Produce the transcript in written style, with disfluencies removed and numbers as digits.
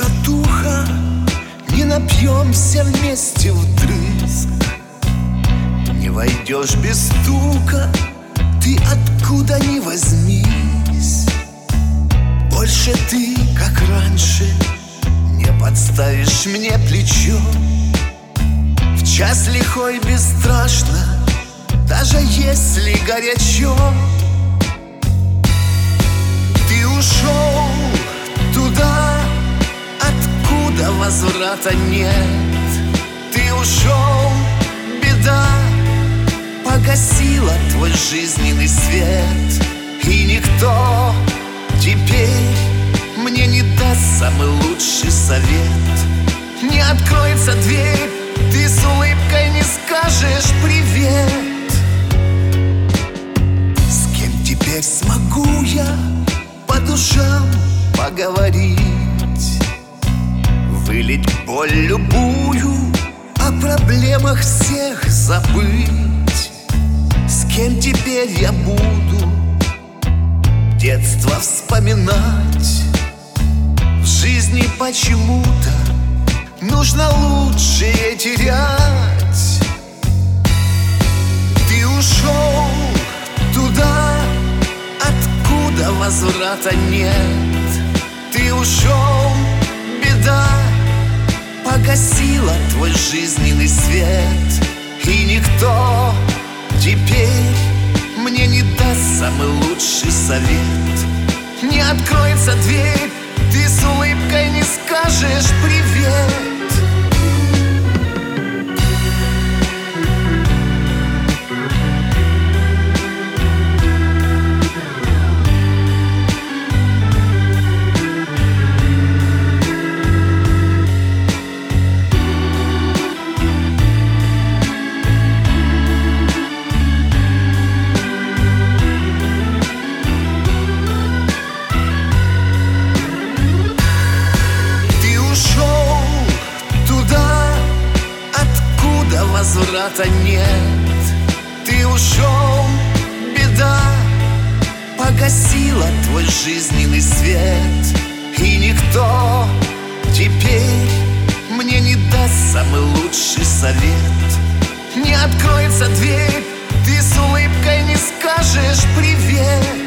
братуха, не напьемся вместе вдрызг. Не войдешь без стука, ты откуда ни возьмись. Больше ты, как раньше, не подставишь мне плечо. В час лихой бесстрашно, даже если горячо. Ты ушел туда, откуда возврата нет. Ты ушел, беда погасила твой жизненный свет. И никто теперь мне не даст самый лучший совет. Не откроется дверь, ты с улыбкой не скажешь привет. С кем теперь смогу я по душам поговорить, вылить боль любую, о проблемах всех забыть? С кем теперь я буду детство вспоминать? В жизни почему-то нужно лучшее терять. Ты ушел туда, откуда возврата нет. Ты ушел, беда погасила твой жизненный свет. И никто теперь мне не даст самый лучший совет. Не откроется дверь, ты с улыбкой не скажешь привет. Возврата нет. Ты ушел, беда погасила твой жизненный свет. И никто теперь мне не даст самый лучший совет. Не откроется дверь, ты с улыбкой не скажешь привет.